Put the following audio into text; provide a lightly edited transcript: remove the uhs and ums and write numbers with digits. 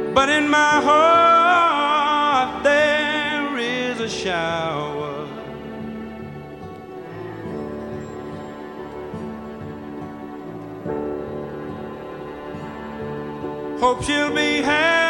but in my heart there is a shower. Hope she'll be happy